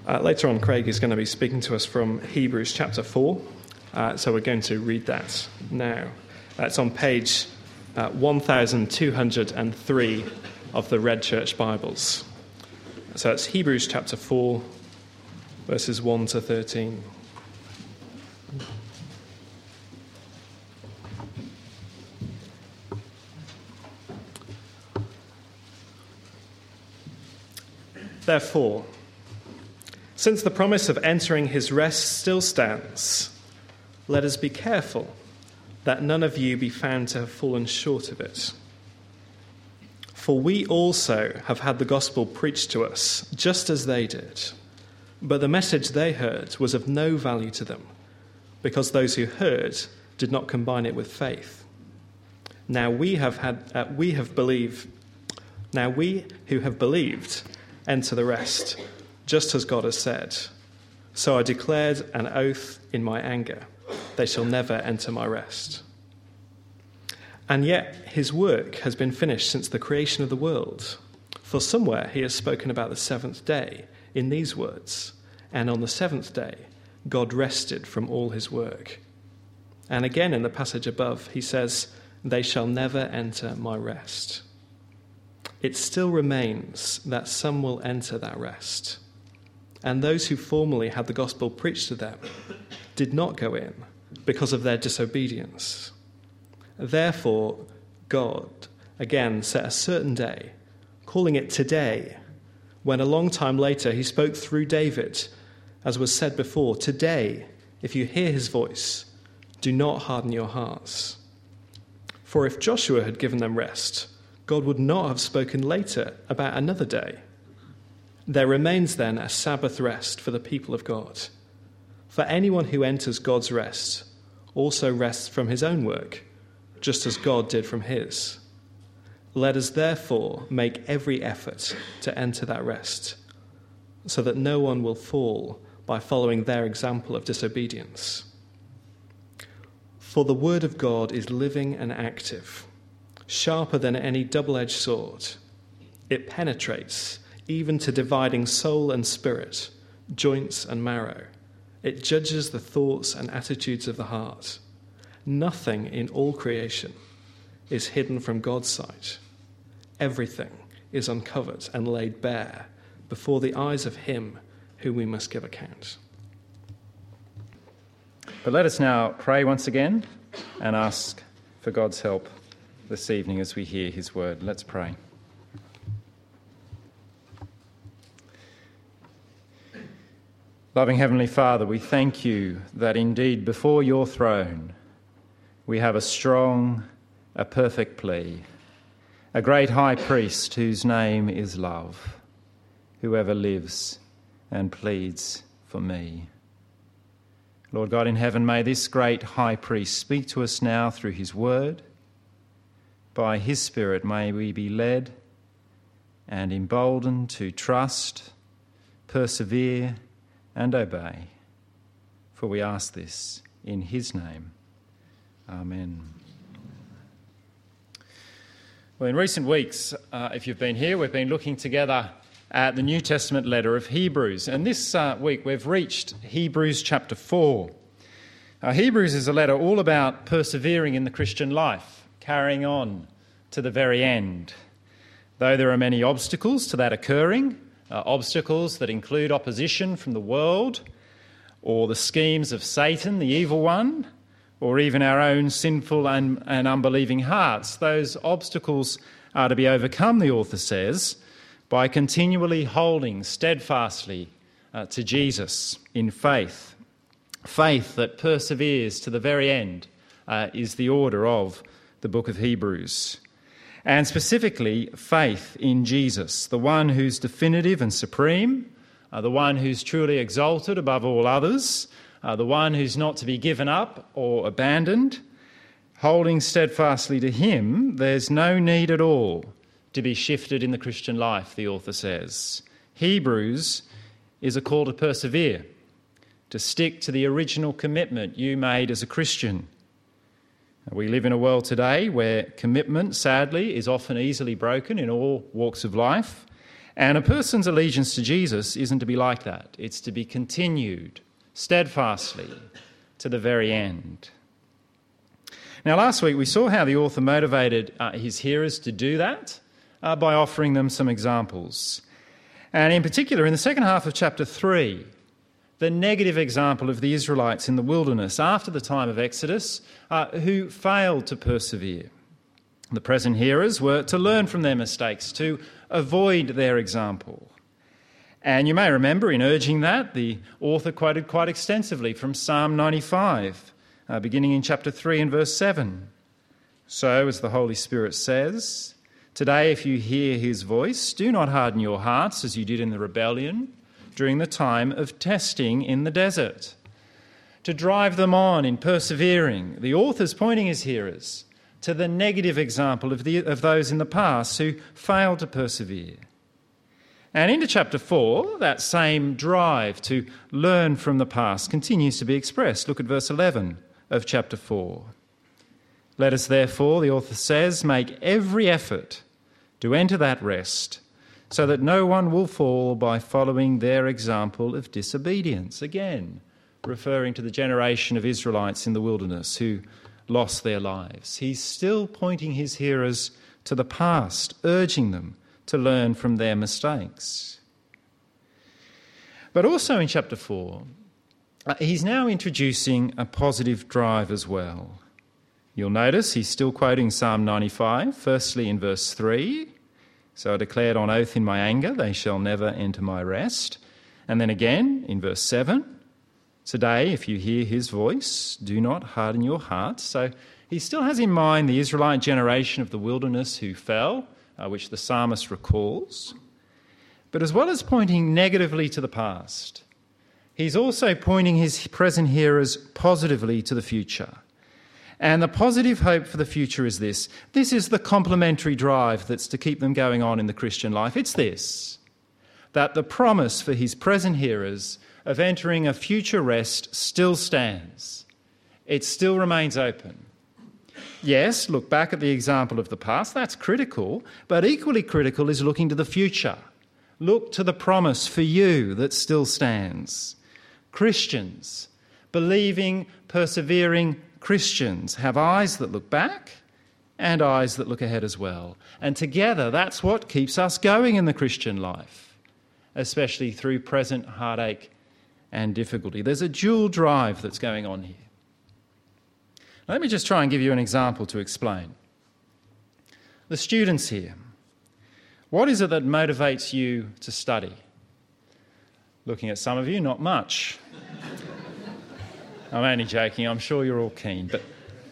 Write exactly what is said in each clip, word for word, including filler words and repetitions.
Uh, later on, Craig is going to be speaking to us from Hebrews chapter four, uh, so we're going to read that now. Uh, it's on page uh, one thousand two hundred three of the Red Church Bibles. So it's Hebrews chapter four, verses one to thirteen. Therefore, since the promise of entering his rest still stands, let us be careful that none of you be found to have fallen short of it. For we also have had the gospel preached to us, just as they did. But the message they heard was of no value to them, because those who heard did not combine it with faith. Now we have had, uh, we have believed. Now we who have believed enter the rest, just as God has said. So I declared an oath in my anger, they shall never enter my rest. And yet his work has been finished since the creation of the world. For somewhere he has spoken about the seventh day in these words, and on the seventh day God rested from all his work. And again in the passage above he says, they shall never enter my rest. It still remains that some will enter that rest. And those who formerly had the gospel preached to them did not go in because of their disobedience. Therefore, God again set a certain day, calling it today, when a long time later he spoke through David, as was said before, today, if you hear his voice, do not harden your hearts. For if Joshua had given them rest, God would not have spoken later about another day. There remains then a Sabbath rest for the people of God. For anyone who enters God's rest also rests from his own work, just as God did from his. Let us therefore make every effort to enter that rest, so that no one will fall by following their example of disobedience. For the word of God is living and active, sharper than any double-edged sword. It penetrates even to dividing soul and spirit, joints and marrow. It judges the thoughts and attitudes of the heart. Nothing in all creation is hidden from God's sight. Everything is uncovered and laid bare before the eyes of him whom we must give account. But let us now pray once again and ask for God's help this evening as we hear his word. Let's pray. Loving Heavenly Father, we thank you that indeed before your throne we have a strong, a perfect plea, a great high priest whose name is love, whoever lives and pleads for me. Lord God in heaven, may this great high priest speak to us now through his word. By his Spirit may we be led and emboldened to trust, persevere and obey. For we ask this in his name. Amen. Well, in recent weeks, uh, if you've been here, we've been looking together at the New Testament letter of Hebrews. And this uh, week we've reached Hebrews chapter four. Uh, Hebrews is a letter all about persevering in the Christian life, carrying on to the very end. Though there are many obstacles to that occurring, uh, obstacles that include opposition from the world, or the schemes of Satan, the evil one, or even our own sinful and, and unbelieving hearts, those obstacles are to be overcome, the author says, by continually holding steadfastly uh, to Jesus in faith. Faith that perseveres to the very end uh, is the order of the book of Hebrews. And specifically, faith in Jesus, the one who's definitive and supreme, uh, the one who's truly exalted above all others, uh, the one who's not to be given up or abandoned. Holding steadfastly to him, there's no need at all to be shifted in the Christian life, the author says. Hebrews is a call to persevere, to stick to the original commitment you made as a Christian. We live in a world today where commitment, sadly, is often easily broken in all walks of life, And a person's allegiance to Jesus isn't to be like that. It's to be continued steadfastly to the very end. Now, last week we saw how the author motivated uh, his hearers to do that uh, by offering them some examples. And in particular, in the second half of chapter three, the negative example of the Israelites in the wilderness after the time of Exodus, uh, who failed to persevere. The present hearers were to learn from their mistakes, to avoid their example. And you may remember in urging that, the author quoted quite extensively from Psalm ninety-five, uh, beginning in chapter three and verse seven. So, as the Holy Spirit says, "Today if you hear his voice, do not harden your hearts as you did in the rebellion during the time of testing in the desert." To drive them on in persevering, the author's pointing his hearers to the negative example of, the, of those in the past who failed to persevere. And into chapter four, that same drive to learn from the past continues to be expressed. Look at verse eleven of chapter four. "Let us therefore," the author says, "make every effort to enter that rest, so that no one will fall by following their example of disobedience." Again, referring to the generation of Israelites in the wilderness who lost their lives. He's still pointing his hearers to the past, urging them to learn from their mistakes. But also in chapter four, he's now introducing a positive drive as well. You'll notice he's still quoting Psalm ninety-five, firstly in verse three. "So I declared on oath in my anger, they shall never enter my rest." And then again in verse seven, "Today, if you hear his voice, do not harden your hearts." So he still has in mind the Israelite generation of the wilderness who fell, uh, which the psalmist recalls. But as well as pointing negatively to the past, he's also pointing his present hearers positively to the future. And the positive hope for the future is this. This is the complementary drive that's to keep them going on in the Christian life. It's this, that the promise for his present hearers of entering a future rest still stands. It still remains open. Yes, look back at the example of the past, that's critical, but equally critical is looking to the future. Look to the promise for you that still stands. Christians, believing, persevering Christians, have eyes that look back and eyes that look ahead as well. And together, that's what keeps us going in the Christian life, especially through present heartache and difficulty. There's a dual drive that's going on here. Now, let me just try and give you an example to explain. The students here, what is it that motivates you to study? Looking at some of you, not much. I'm only joking, I'm sure you're all keen. But,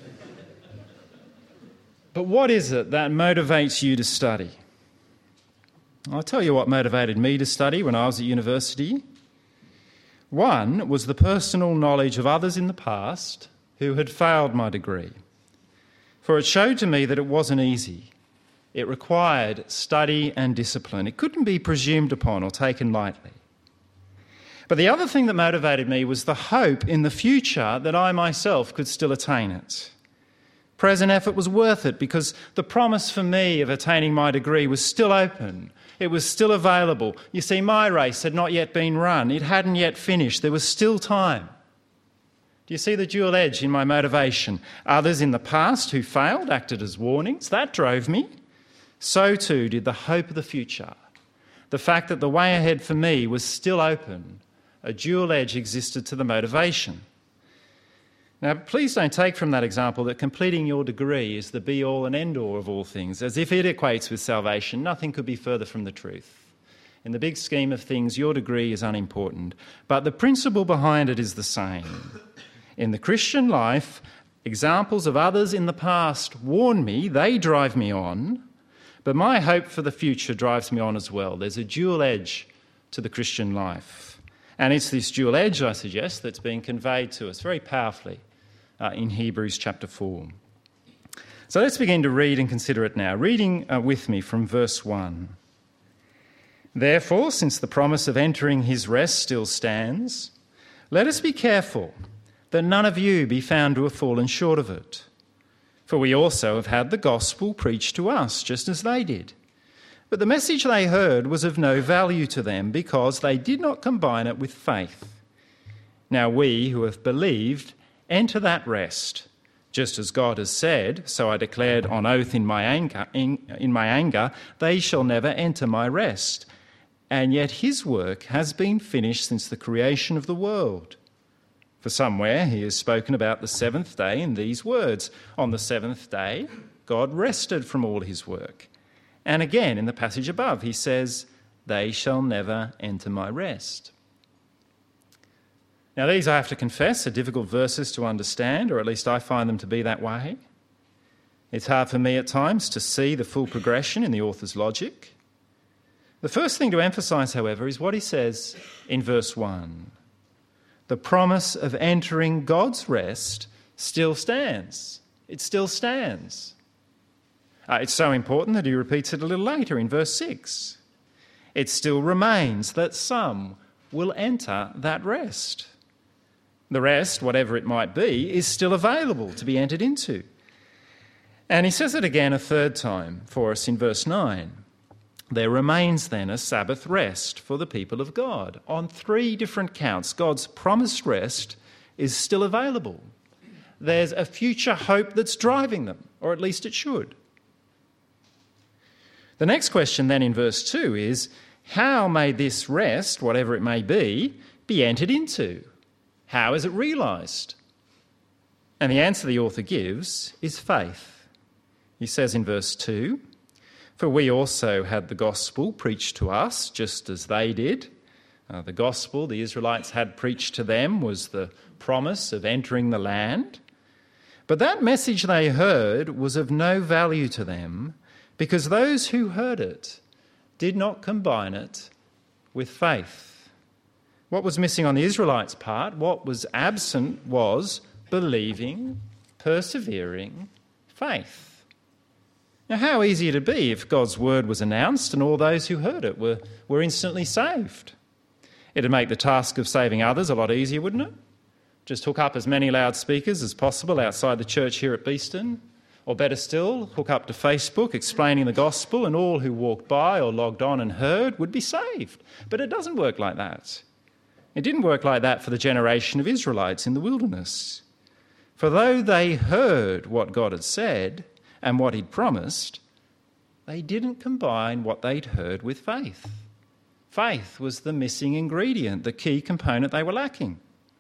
but what is it that motivates you to study? I'll tell you what motivated me to study when I was at university. One was the personal knowledge of others in the past who had failed my degree. For it showed to me that it wasn't easy. It required study and discipline. It couldn't be presumed upon or taken lightly. But the other thing that motivated me was the hope in the future that I myself could still attain it. Present effort was worth it because the promise for me of attaining my degree was still open. It was still available. You see, my race had not yet been run. It hadn't yet finished. There was still time. Do you see the dual edge in my motivation? Others in the past who failed acted as warnings. That drove me. So too did the hope of the future. The fact that the way ahead for me was still open. A dual edge existed to the motivation. Now, please don't take from that example that completing your degree is the be-all and end-all of all things, as if it equates with salvation. Nothing could be further from the truth. In the big scheme of things, your degree is unimportant, but the principle behind it is the same. In the Christian life, examples of others in the past warn me, they drive me on, but my hope for the future drives me on as well. There's a dual edge to the Christian life. And it's this dual edge, I suggest, that's being conveyed to us very powerfully uh, in Hebrews chapter four. So let's begin to read and consider it now. Reading uh, with me from verse one. "Therefore, since the promise of entering his rest still stands, let us be careful that none of you be found to have fallen short of it. For we also have had the gospel preached to us, just as they did. But the message they heard was of no value to them because they did not combine it with faith. Now we who have believed enter that rest. Just as God has said, so I declared on oath in my anger, in, in my anger, they shall never enter my rest. And yet his work has been finished since the creation of the world. For somewhere he has spoken about the seventh day in these words, on the seventh day God rested from all his work. And again in the passage above he says, they shall never enter my rest. Now these, I have to confess, are difficult verses to understand, or at least I find them to be that way. It's hard for me at times to see the full progression in the author's logic. The first thing to emphasise, however, is what he says in verse one. The promise of entering God's rest still stands. It still stands. Uh, it's so important that he repeats it a little later in verse six. It still remains that some will enter that rest. The rest, whatever it might be, is still available to be entered into. And he says it again a third time for us in verse nine. There remains then a Sabbath rest for the people of God. On three different counts, God's promised rest is still available. There's a future hope that's driving them, or at least it should. The next question then in verse two is, how may this rest, whatever it may be, be entered into? How is it realised? And the answer the author gives is faith. He says in verse two, for we also had the gospel preached to us, just as they did. Uh, the gospel the Israelites had preached to them was the promise of entering the land. But that message they heard was of no value to them because those who heard it did not combine it with faith. What was missing on the Israelites' part, what was absent was believing, persevering faith. Now, how easy it'd be if God's word was announced and all those who heard it were, were instantly saved. It'd make the task of saving others a lot easier, wouldn't it? Just hook up as many loudspeakers as possible outside the church here at Beeston. Or better still, hook up to Facebook explaining the gospel and all who walked by or logged on and heard would be saved. But it doesn't work like that. It didn't work like that for the generation of Israelites in the wilderness. For though they heard what God had said and what he'd promised, they didn't combine what they'd heard with faith. Faith was the missing ingredient, the key component they were lacking.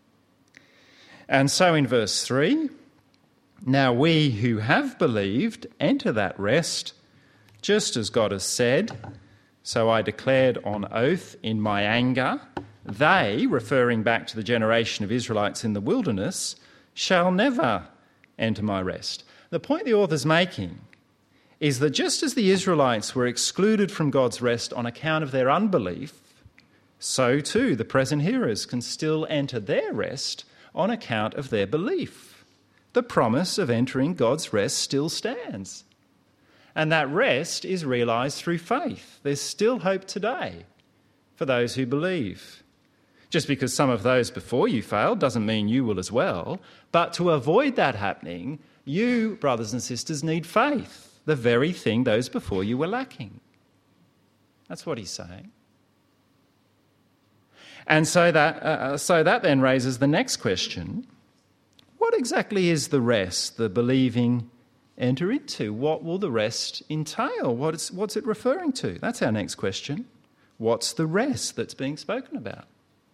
And so in verse three, now we who have believed enter that rest, just as God has said, so I declared on oath in my anger, they, referring back to the generation of Israelites in the wilderness, shall never enter my rest. The point the author's making is that just as the Israelites were excluded from God's rest on account of their unbelief, so too the present hearers can still enter their rest on account of their belief. The promise of entering God's rest still stands. And that rest is realised through faith. There's still hope today for those who believe. Just because some of those before you failed doesn't mean you will as well. But to avoid that happening, you, brothers and sisters, need faith, the very thing those before you were lacking. That's what he's saying. And so that, uh, so that then raises the next question. What exactly is the rest the believing enter into? What will the rest entail? What is, what's it referring to? That's our next question. What's the rest that's being spoken about?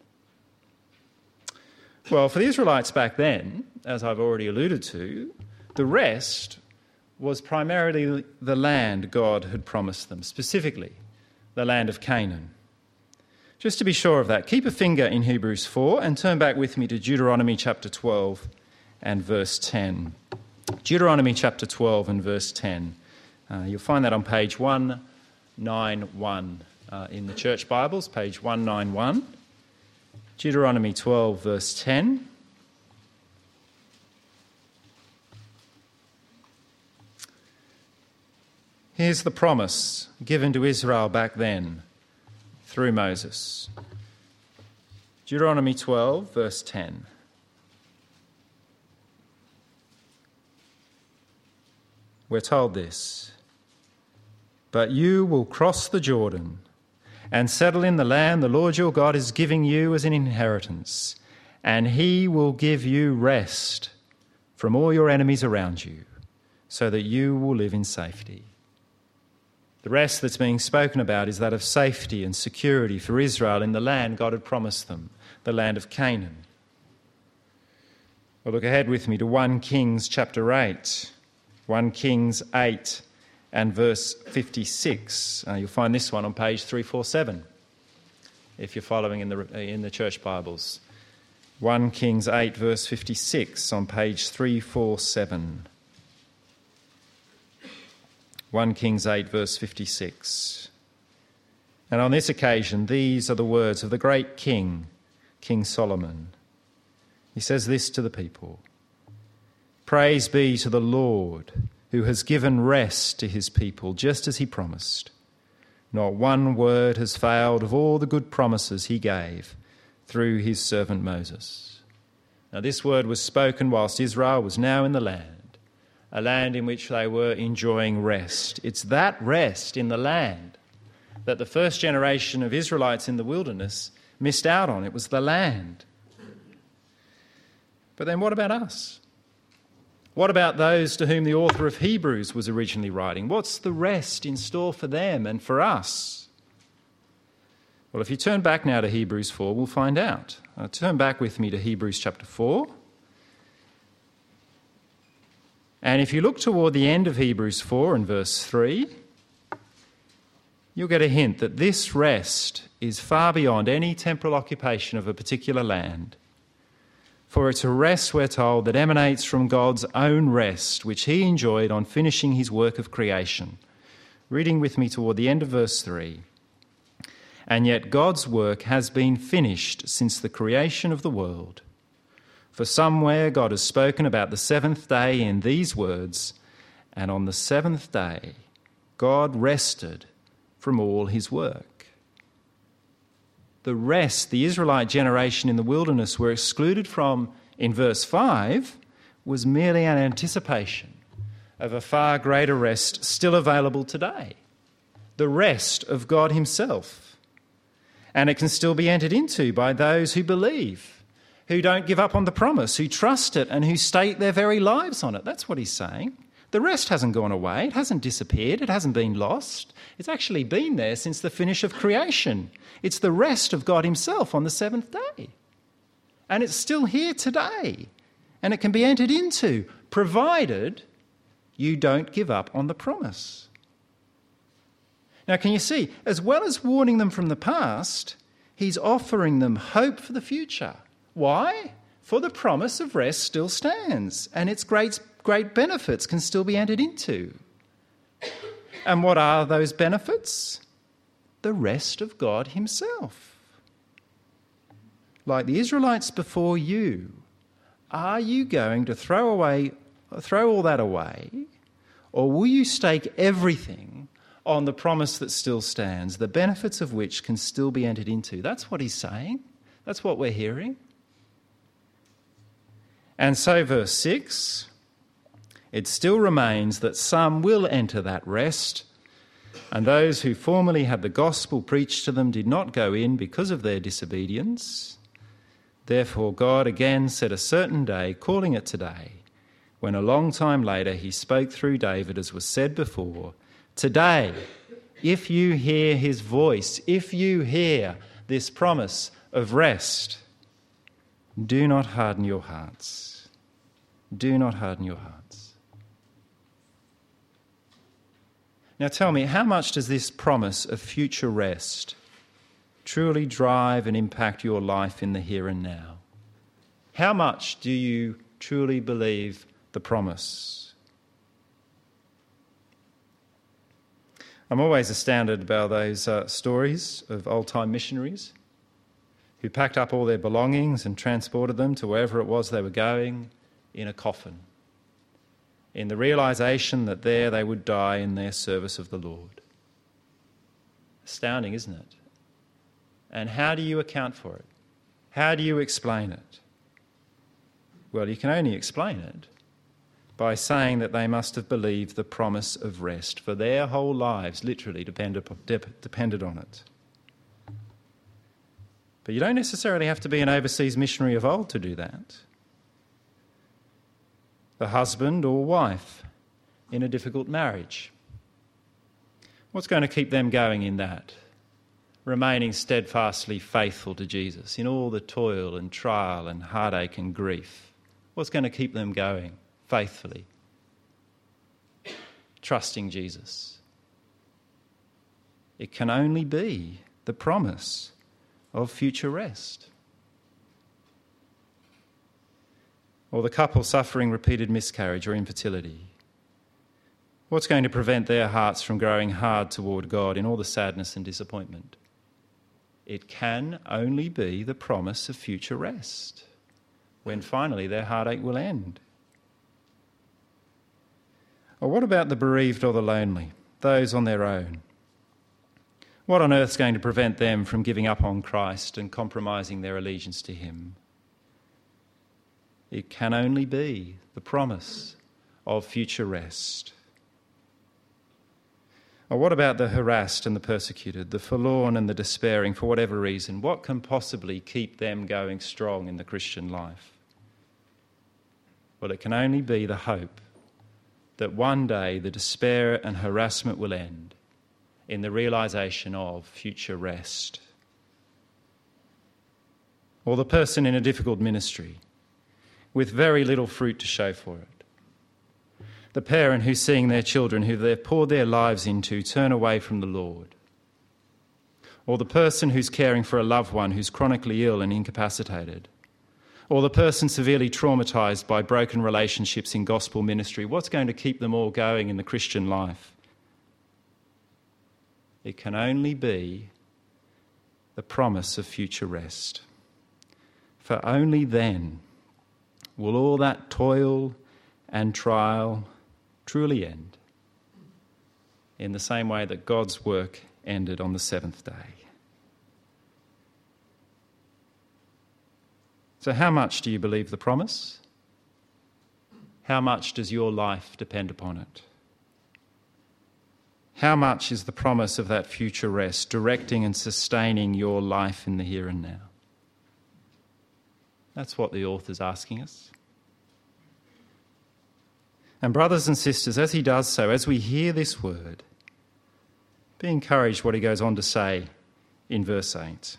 Well, for the Israelites back then, as I've already alluded to, the rest was primarily the land God had promised them, specifically the land of Canaan. Just to be sure of that, keep a finger in Hebrews four and turn back with me to Deuteronomy chapter twelve and verse ten. Deuteronomy chapter twelve and verse ten. Uh, you'll find that on page one ninety-one uh, in the church Bibles, page one ninety-one. Deuteronomy twelve, verse ten. Here's the promise given to Israel back then through Moses. Deuteronomy twelve, verse ten. We're told this. But you will cross the Jordan and settle in the land the Lord your God is giving you as an inheritance, and he will give you rest from all your enemies around you, so that you will live in safety. The rest that's being spoken about is that of safety and security for Israel in the land God had promised them, the land of Canaan. Well, look ahead with me to First Kings chapter eight. First Kings eight and verse fifty-six. Uh, you'll find this one on page three forty-seven if you're following in the, in the church Bibles. First Kings eight verse fifty-six on page three forty-seven. First Kings eight verse fifty-six. And on this occasion, these are the words of the great king, King Solomon. He says this to the people: "Praise be to the Lord, who has given rest to his people, just as he promised. Not one word has failed of all the good promises he gave through his servant Moses." Now this word was spoken whilst Israel was now in the land, a land in which they were enjoying rest. It's that rest in the land that the first generation of Israelites in the wilderness missed out on. It was the land. But then what about us? What about those to whom the author of Hebrews was originally writing? What's the rest in store for them and for us? Well, if you turn back now to Hebrews four, we'll find out. Uh, turn back with me to Hebrews chapter four. And if you look toward the end of Hebrews four and verse three, you'll get a hint that this rest is far beyond any temporal occupation of a particular land. For it's a rest, we're told, that emanates from God's own rest, which he enjoyed on finishing his work of creation. Reading with me toward the end of verse three. "And yet God's work has been finished since the creation of the world. For somewhere God has spoken about the seventh day in these words, and on the seventh day God rested from all his work." The rest the Israelite generation in the wilderness were excluded from in verse five was merely an anticipation of a far greater rest still available today, the rest of God himself. And it can still be entered into by those who believe, who don't give up on the promise, who trust it and who stake their very lives on it. That's what he's saying. The rest hasn't gone away, it hasn't disappeared, it hasn't been lost. It's actually been there since the finish of creation. It's the rest of God himself on the seventh day. And it's still here today. And it can be entered into, provided you don't give up on the promise. Now, can you see, as well as warning them from the past, he's offering them hope for the future. Why? For the promise of rest still stands, and its great, great benefits can still be entered into. And what are those benefits? The rest of God himself. Like the Israelites before you, are you going to throw away, throw all that away, or will you stake everything on the promise that still stands, the benefits of which can still be entered into? That's what he's saying. That's what we're hearing. And so verse six, it still remains that some will enter that rest, and those who formerly had the gospel preached to them did not go in because of their disobedience. Therefore God again set a certain day, calling it today, when a long time later he spoke through David, as was said before, "Today, if you hear his voice, if you hear this promise of rest, do not harden your hearts." Do not harden your hearts. Now tell me, how much does this promise of future rest truly drive and impact your life in the here and now? How much do you truly believe the promise? I'm always astounded by those uh, stories of old-time missionaries who packed up all their belongings and transported them to wherever it was they were going in a coffin, in the realisation that there they would die in their service of the Lord. Astounding, isn't it? And how do you account for it? How do you explain it? Well, you can only explain it by saying that they must have believed the promise of rest, for their whole lives literally depended, depended on it. But you don't necessarily have to be an overseas missionary of old to do that. The husband or wife in a difficult marriage. What's going to keep them going in that? Remaining steadfastly faithful to Jesus in all the toil and trial and heartache and grief. What's going to keep them going faithfully? Trusting Jesus. It can only be the promise of future rest. Or the couple suffering repeated miscarriage or infertility. What's going to prevent their hearts from growing hard toward God in all the sadness and disappointment? It can only be the promise of future rest, when finally their heartache will end. Or what about the bereaved or the lonely, those on their own? What on earth is going to prevent them from giving up on Christ and compromising their allegiance to him? It can only be the promise of future rest. Or what about the harassed and the persecuted, the forlorn and the despairing for whatever reason? What can possibly keep them going strong in the Christian life? Well, it can only be the hope that one day the despair and harassment will end in the realisation of future rest. Or the person in a difficult ministry with very little fruit to show for it. The parent who's seeing their children who they've poured their lives into turn away from the Lord. Or the person who's caring for a loved one who's chronically ill and incapacitated. Or the person severely traumatised by broken relationships in gospel ministry. What's going to keep them all going in the Christian life? It can only be the promise of future rest. For only then will all that toil and trial truly end, in the same way that God's work ended on the seventh day. So how much do you believe the promise? How much does your life depend upon it? How much is the promise of that future rest directing and sustaining your life in the here and now? That's what the author's asking us. And brothers and sisters, as he does so, as we hear this word, be encouraged what he goes on to say in verse eight.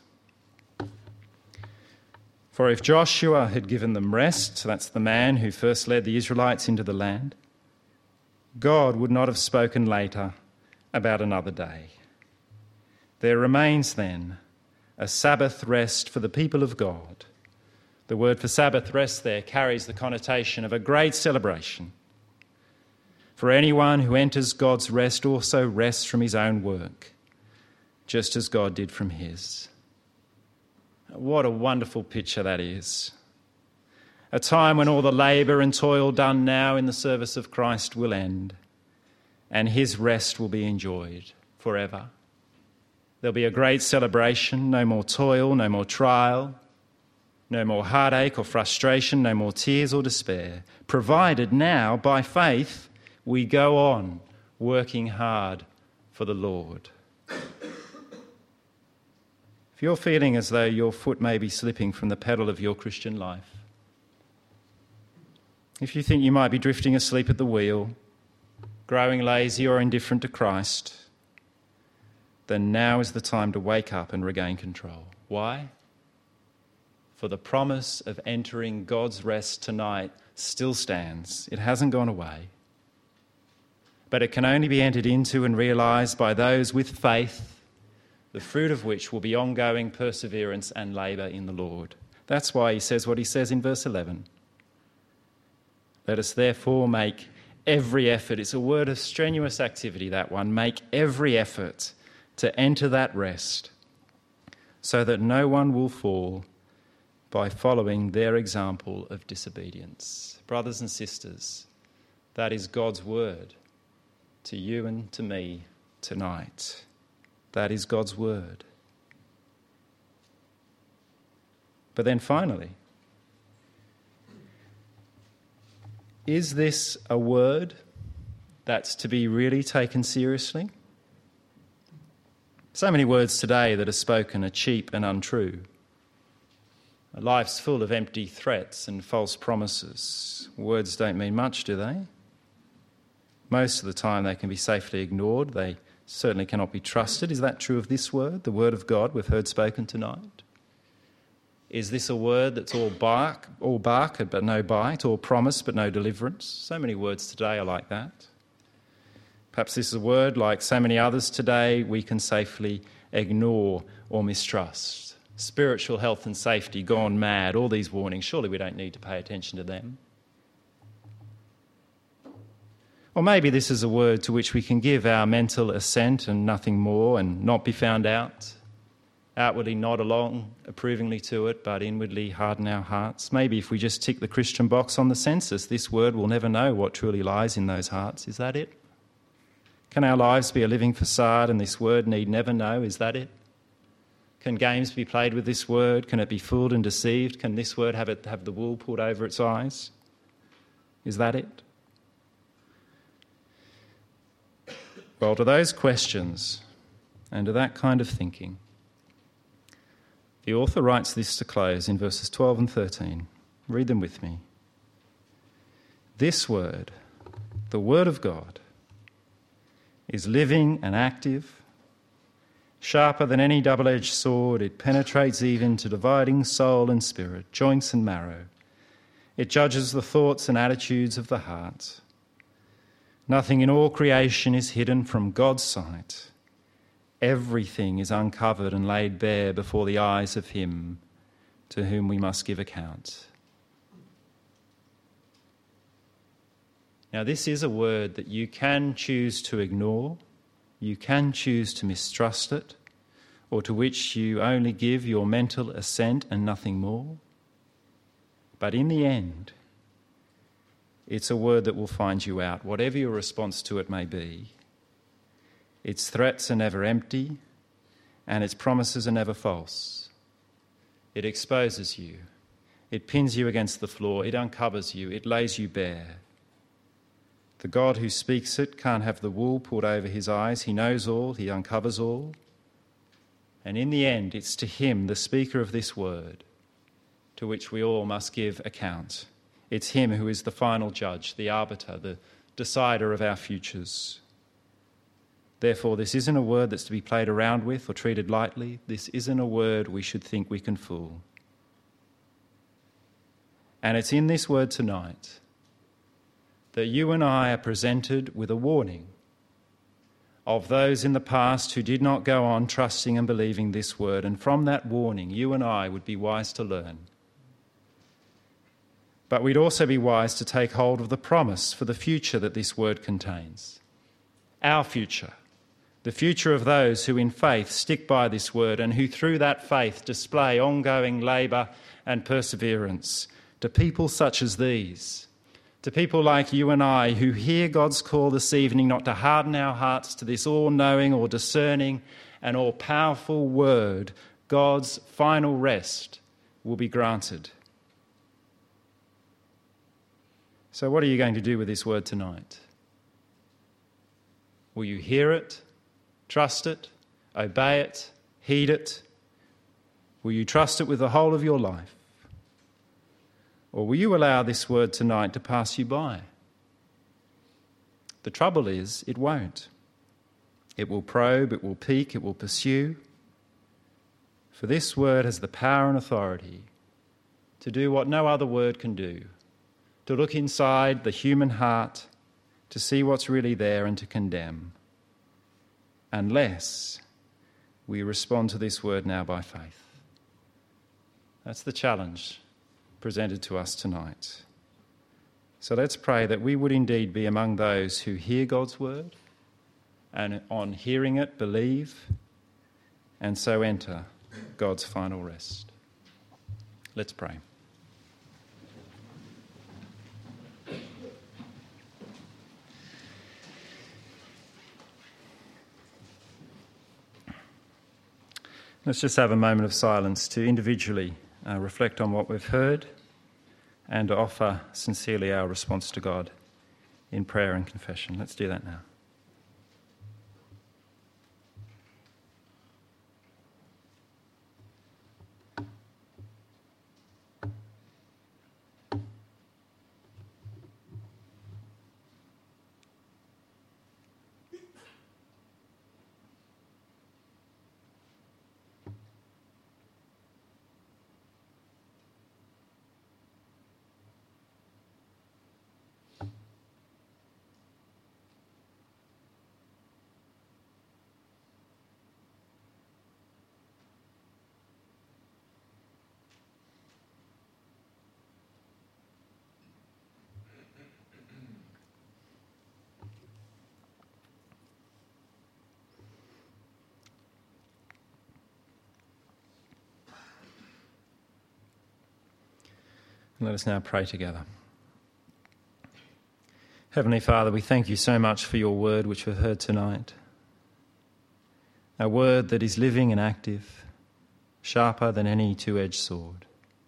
For if Joshua had given them rest, so that's the man who first led the Israelites into the land, God would not have spoken later about another day. There remains then a Sabbath rest for the people of God. The word for Sabbath rest there carries the connotation of a great celebration. For anyone who enters God's rest also rests from his own work, just as God did from his. What a wonderful picture that is. A time when all the labour and toil done now in the service of Christ will end, and his rest will be enjoyed forever. There'll be a great celebration, no more toil, no more trial, no more heartache or frustration, no more tears or despair, provided now, by faith, we go on working hard for the Lord. If you're feeling as though your foot may be slipping from the pedal of your Christian life, if you think you might be drifting asleep at the wheel, growing lazy or indifferent to Christ, then now is the time to wake up and regain control. Why? For the promise of entering God's rest tonight still stands. It hasn't gone away. But it can only be entered into and realised by those with faith, the fruit of which will be ongoing perseverance and labour in the Lord. That's why he says what he says in verse eleven. Let us therefore make every effort. It's a word of strenuous activity, that one. Make every effort to enter that rest, so that no one will fall by following their example of disobedience. Brothers and sisters, that is God's word to you and to me tonight. That is God's word. But then finally, Is this a word that's to be really taken seriously? So many words today that are spoken are cheap and untrue. Life's full of empty threats and false promises. Words don't mean much, do they? Most of the time they can be safely ignored. They certainly cannot be trusted. Is that true of this word, the word of God we've heard spoken tonight? Is this a word that's all bark, all bark but no bite, all promise but no deliverance? So many words today are like that. Perhaps this is a word, like so many others today, we can safely ignore or mistrust. Spiritual health and safety, gone mad, all these warnings, surely we don't need to pay attention to them. Or maybe this is a word to which we can give our mental assent and nothing more and not be found out. Outwardly nod along approvingly to it, but inwardly harden our hearts. Maybe if we just tick the Christian box on the census, this word will never know what truly lies in those hearts. Is that it? Can our lives be a living facade and this word need never know? Is that it? Can games be played with this word? Can it be fooled and deceived? Can this word have it have the wool pulled over its eyes? Is that it? Well, to those questions and to that kind of thinking, the author writes this to close in verses twelve and thirteen. Read them with me. This word, the word of God, is living and active, sharper than any double-edged sword. It penetrates even to dividing soul and spirit, joints and marrow. It judges the thoughts and attitudes of the heart. Nothing in all creation is hidden from God's sight. Everything is uncovered and laid bare before the eyes of him to whom we must give account. Now, this is a word that you can choose to ignore, you can choose to mistrust it, or to which you only give your mental assent and nothing more. But in the end, it's a word that will find you out, whatever your response to it may be. Its threats are never empty, and its promises are never false. It exposes you, it pins you against the floor, it uncovers you, it lays you bare. The God who speaks it can't have the wool pulled over his eyes. He knows all, he uncovers all. And in the end, it's to him, the speaker of this word, to which we all must give account. It's him who is the final judge, the arbiter, the decider of our futures. Therefore, this isn't a word that's to be played around with or treated lightly. This isn't a word we should think we can fool. And it's in this word tonight that you and I are presented with a warning of those in the past who did not go on trusting and believing this word. And from that warning, you and I would be wise to learn. But we'd also be wise to take hold of the promise for the future that this word contains. Our future. The future of those who in faith stick by this word and who through that faith display ongoing labour and perseverance to people such as these. To people like you and I who hear God's call this evening not to harden our hearts to this all-knowing or discerning and all-powerful word, God's final rest will be granted. So what are you going to do with this word tonight? Will you hear it, trust it, obey it, heed it? Will you trust it with the whole of your life? Or will you allow this word tonight to pass you by? The trouble is, it won't. It will probe, it will peek, it will pursue. For this word has the power and authority to do what no other word can do, to look inside the human heart, to see what's really there and to condemn, unless we respond to this word now by faith. That's the challenge presented to us tonight. So let's pray that we would indeed be among those who hear God's word and on hearing it believe and so enter God's final rest. Let's pray. Let's just have a moment of silence to individually uh, reflect on what we've heard and to offer sincerely our response to God in prayer and confession. Let's do that now. Let us now pray together. Heavenly Father, we thank you so much for your word which we've heard tonight. A word that is living and active, sharper than any two-edged sword.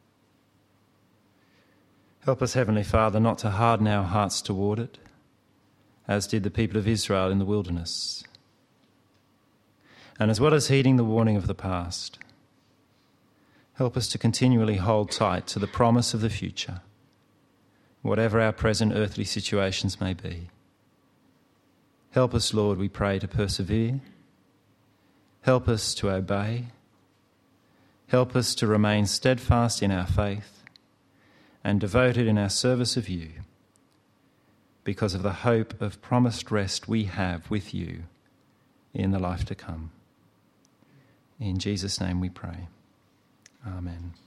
Help us, Heavenly Father, not to harden our hearts toward it, as did the people of Israel in the wilderness. And as well as heeding the warning of the past, help us to continually hold tight to the promise of the future, whatever our present earthly situations may be. Help us, Lord, we pray, to persevere. Help us to obey. Help us to remain steadfast in our faith and devoted in our service of you, because of the hope of promised rest we have with you in the life to come. In Jesus' name we pray. Amen.